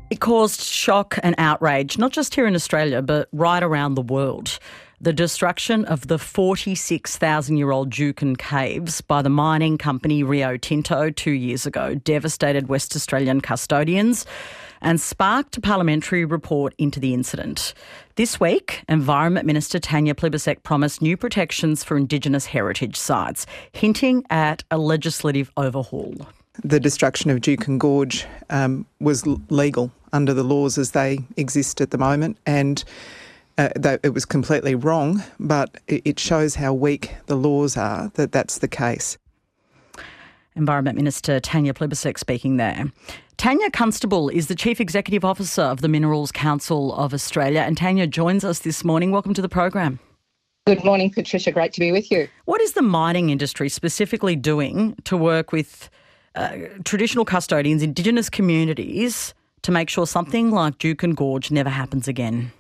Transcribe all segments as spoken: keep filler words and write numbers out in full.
It caused shock and outrage, not just here in Australia, but right around the world. The destruction of the forty-six thousand year old Juukan Caves by the mining company Rio Tinto two years ago devastated West Australian custodians and sparked a parliamentary report into the incident. This week, Environment Minister Tanya Plibersek promised new protections for Indigenous heritage sites, hinting at a legislative overhaul. The destruction of Juukan Gorge um, was l- legal under the laws as they exist at the moment, and uh, that it was completely wrong, but it, it shows how weak the laws are that that's the case. Environment Minister Tanya Plibersek speaking there. Tanya Constable is the Chief Executive Officer of the Minerals Council of Australia, and Tanya joins us this morning. Welcome to the program. Good morning, Patricia. Great to be with you. What is the mining industry specifically doing to work with uh, traditional custodians, Indigenous communities, to make sure something like Juukan Gorge never happens again?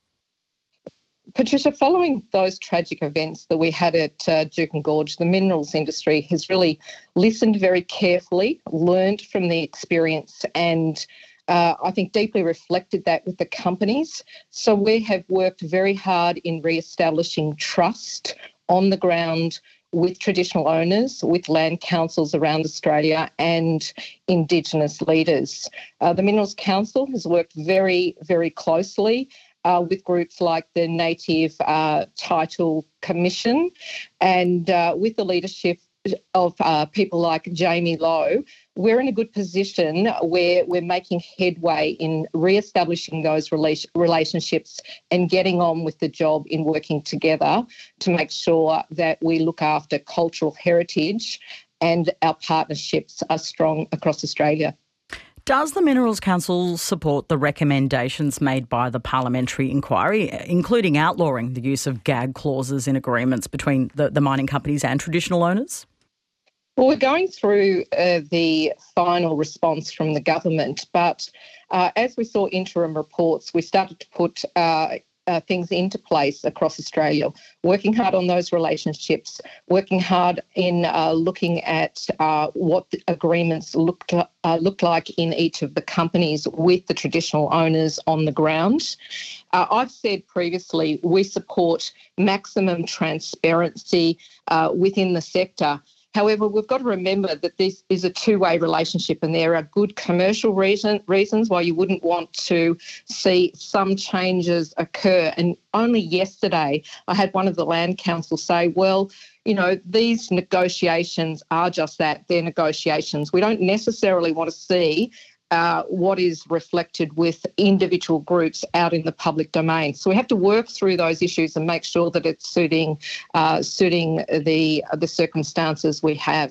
Patricia, following those tragic events that we had at uh, Juukan Gorge, the minerals industry has really listened very carefully, learned from the experience, and uh, I think deeply reflected that with the companies. So we have worked very hard in re-establishing trust on the ground with traditional owners, with land councils around Australia and Indigenous leaders. Uh, the Minerals Council has worked very, very closely Uh, with groups like the Native uh, Title Commission and uh, with the leadership of uh, people like Jamie Lowe. We're in a good position where we're making headway in re-establishing those rela- relationships and getting on with the job in working together to make sure that we look after cultural heritage and our partnerships are strong across Australia. Does the Minerals Council support the recommendations made by the parliamentary inquiry, including outlawing the use of gag clauses in agreements between the, the mining companies and traditional owners? Well, we're going through uh, the final response from the government, but uh, as we saw interim reports, we started to put uh, uh, things into place across Australia, working hard on those relationships, working hard in uh, looking at uh, what the agreements looked uh, looked like in each of the companies with the traditional owners on the ground. Uh, I've said previously we support maximum transparency uh, within the sector. However, we've got to remember that this is a two-way relationship and there are good commercial reason, reasons why you wouldn't want to see some changes occur. And only yesterday I had one of the land council say, well, you know, these negotiations are just that, they're negotiations. We don't necessarily want to see Uh, what is reflected with individual groups out in the public domain. So we have to work through those issues and make sure that it's suiting uh, suiting the the circumstances we have.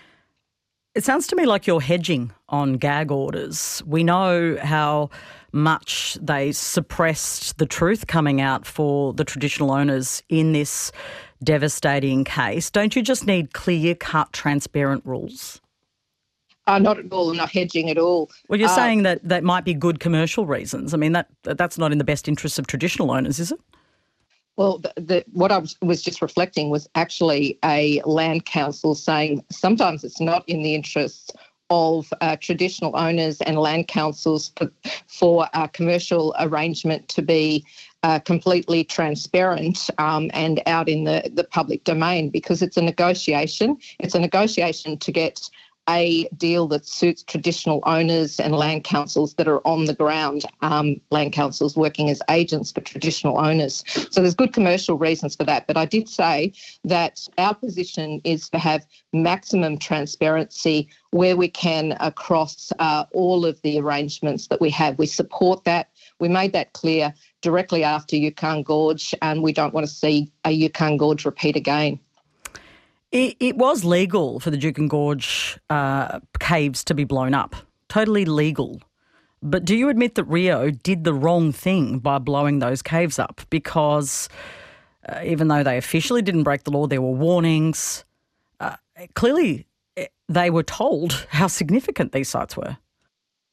It sounds to me like you're hedging on gag orders. We know how much they suppressed the truth coming out for the traditional owners in this devastating case. Don't you just need clear-cut, transparent rules? Uh, not at all, not hedging at all. Well, you're uh, saying that that might be good commercial reasons. I mean, that that's not in the best interests of traditional owners, is it? Well, the, the, what I was, was just reflecting was actually a land council saying sometimes it's not in the interests of uh, traditional owners and land councils for, for a commercial arrangement to be uh, completely transparent um, and out in the, the public domain, because it's a negotiation. It's a negotiation to get a deal that suits traditional owners and land councils that are on the ground, um, land councils working as agents for traditional owners. So there's good commercial reasons for that. But I did say that our position is to have maximum transparency where we can across uh, all of the arrangements that we have. We support that. We made that clear directly after Juukan Gorge, and we don't want to see a Juukan Gorge repeat again. It, it was legal for the Juukan Gorge uh, caves to be blown up, totally legal. But do you admit that Rio did the wrong thing by blowing those caves up? Because uh, even though they officially didn't break the law, there were warnings. Uh, clearly, they were told how significant these sites were.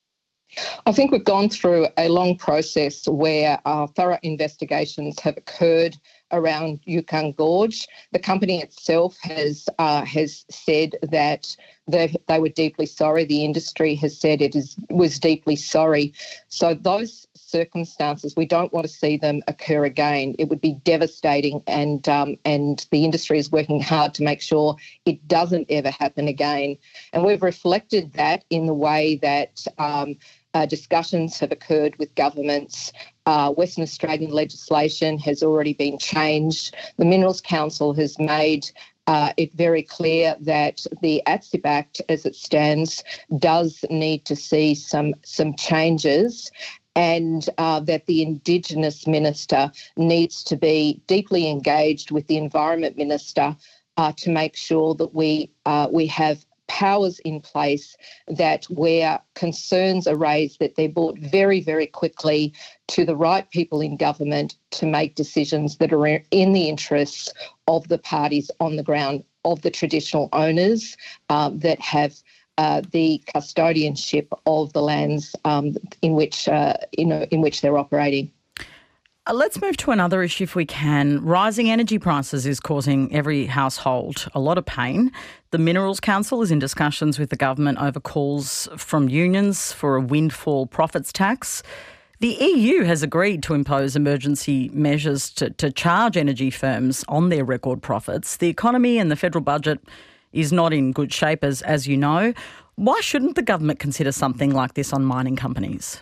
I think we've gone through a long process where uh, thorough investigations have occurred around Yukon Gorge. The company itself has uh, has said that they, they were deeply sorry. The industry has said it is was deeply sorry. So those circumstances, we don't want to see them occur again. It would be devastating, and um, and the industry is working hard to make sure it doesn't ever happen again. And we've reflected that in the way that um, uh, discussions have occurred with governments. Uh, Western Australian legislation has already been changed. The Minerals Council has made uh, it very clear that the A T S I P Act, as it stands, does need to see some some changes, and uh, that the Indigenous Minister needs to be deeply engaged with the Environment Minister uh, to make sure that we uh, we have powers in place that where concerns are raised, that they're brought very, very quickly to the right people in government to make decisions that are in the interests of the parties on the ground, of the traditional owners um, that have uh, the custodianship of the lands um, in which uh, you know in which they're operating. Uh, let's move to another issue if we can. Rising energy prices is causing every household a lot of pain. The Minerals Council is in discussions with the government over calls from unions for a windfall profits tax. The E U has agreed to impose emergency measures to, to charge energy firms on their record profits. The economy and the federal budget is not in good shape, as, as you know. Why shouldn't the government consider something like this on mining companies?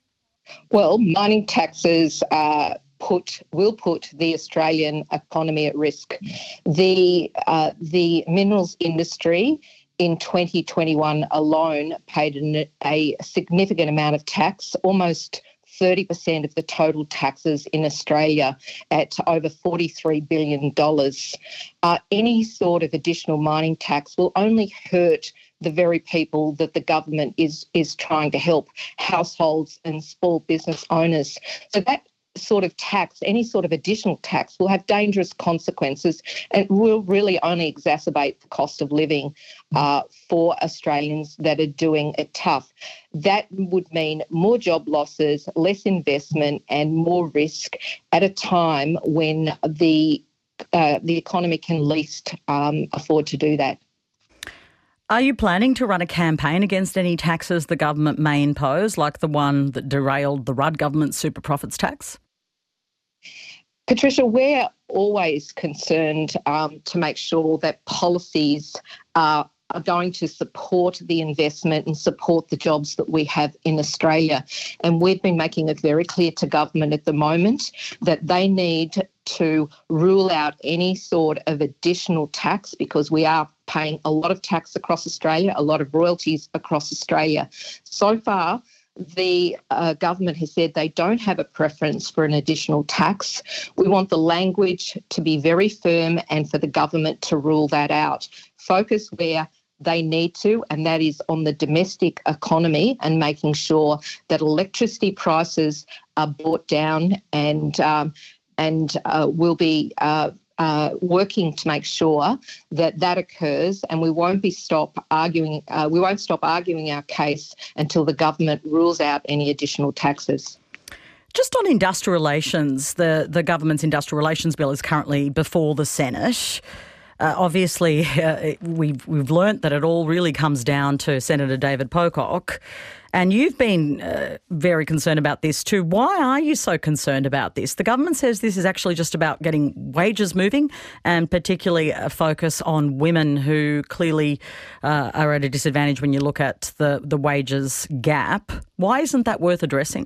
Well, mining taxes uh, put will put the Australian economy at risk. The uh, the minerals industry in twenty twenty-one alone paid an, a significant amount of tax, almost thirty percent of the total taxes in Australia, at over forty-three billion dollars. Uh, any sort of additional mining tax will only hurt the very people that the government is is trying to help, households and small business owners. So that sort of tax, any sort of additional tax, will have dangerous consequences and will really only exacerbate the cost of living uh, for Australians that are doing it tough. That would mean more job losses, less investment and more risk at a time when the uh, the economy can least um, afford to do that. Are you planning to run a campaign against any taxes the government may impose, like the one that derailed the Rudd government's super profits tax? Patricia, we're always concerned um, to make sure that policies are, are going to support the investment and support the jobs that we have in Australia. And we've been making it very clear to government at the moment that they need to rule out any sort of additional tax, because we are paying a lot of tax across Australia, a lot of royalties across Australia. So far, the uh, government has said they don't have a preference for an additional tax. We want the language to be very firm and for the government to rule that out. Focus where they need to, and that is on the domestic economy and making sure that electricity prices are brought down, and um, and uh, will be uh, uh, working to make sure that that occurs, and we won't be stop arguing. Uh, we won't stop arguing our case until the government rules out any additional taxes. Just on industrial relations, the, the government's industrial relations bill is currently before the Senate. Uh, obviously, uh, we've we've learnt that it all really comes down to Senator David Pocock, and you've been uh, very concerned about this too. Why are you so concerned about this? The government says this is actually just about getting wages moving, and particularly a focus on women who clearly uh, are at a disadvantage when you look at the, the wages gap. Why isn't that worth addressing?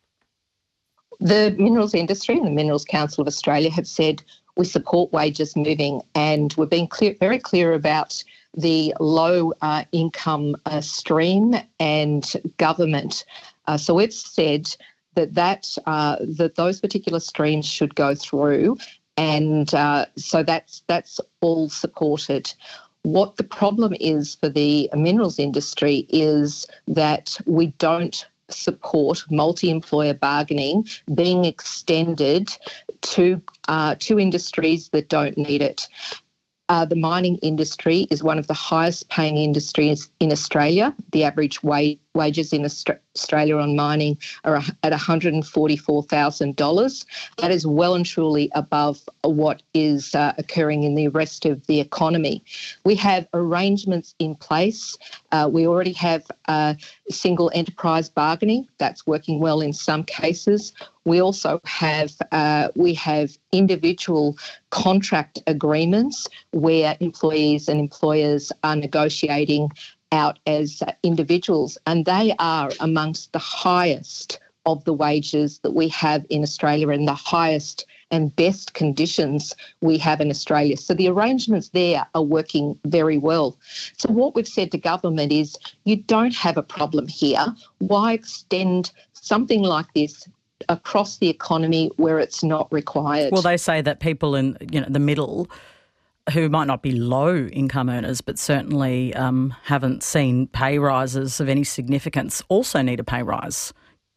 The minerals industry and the Minerals Council of Australia have said we support wages moving, and we're being clear, very clear about the low uh, income uh, stream and government. Uh, so we've said that that uh, that those particular streams should go through, and uh, so that's that's all supported. What the problem is for the minerals industry is that we don't support multi-employer bargaining being extended to uh, to industries that don't need it. Uh, the mining industry is one of the highest paying industries in Australia. The average wa- wages in, Austra- Australia on mining are at one hundred forty-four thousand dollars. That is well and truly above what is uh, occurring in the rest of the economy. We have arrangements in place. Uh, we already have uh, single enterprise bargaining. That's working well in some cases. We also have uh, we have individual contract agreements where employees and employers are negotiating out as individuals, and they are amongst the highest of the wages that we have in Australia and the highest and best conditions we have in Australia. So the arrangements there are working very well. So what we've said to government is, you don't have a problem here. Why extend something like this across the economy where it's not required? Well, they say that people in, you know, the middle, who might not be low income earners but certainly um, haven't seen pay rises of any significance, also need a pay rise.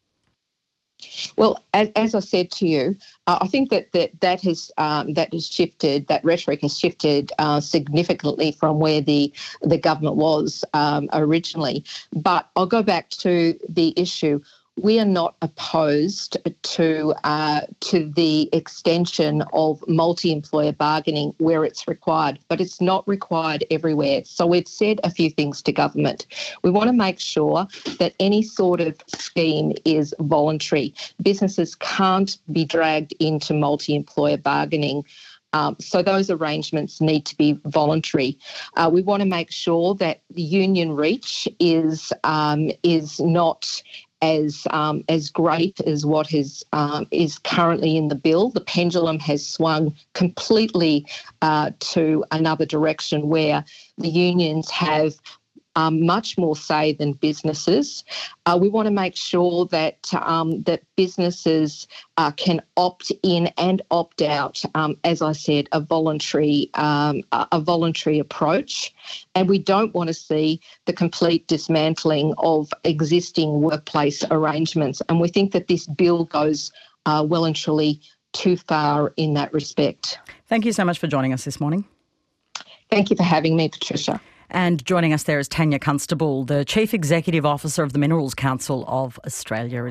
Well, as, as I said to you, uh, I think that that, that has um, that has shifted. That rhetoric has shifted uh, significantly from where the the government was um, originally. But I'll go back to the issue. We are not opposed to uh, to the extension of multi-employer bargaining where it's required, but it's not required everywhere. So we've said a few things to government. We want to make sure that any sort of scheme is voluntary. Businesses can't be dragged into multi-employer bargaining. Um, so those arrangements need to be voluntary. Uh, we want to make sure that the union reach is um, is not as um, as great as what is um, is currently in the bill. The pendulum has swung completely uh, to another direction where the unions have Um, much more say than businesses. Uh, we want to make sure that um, that businesses uh, can opt in and opt out. Um, as I said, a voluntary um, a, a voluntary approach, and we don't want to see the complete dismantling of existing workplace arrangements. And we think that this bill goes uh, well and truly too far in that respect. Thank you so much for joining us this morning. Thank you for having me, Patricia. And joining us there is Tanya Constable, the Chief Executive Officer of the Minerals Council of Australia.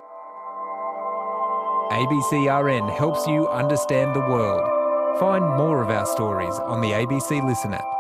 A B C R N helps you understand the world. Find more of our stories on the A B C Listen app.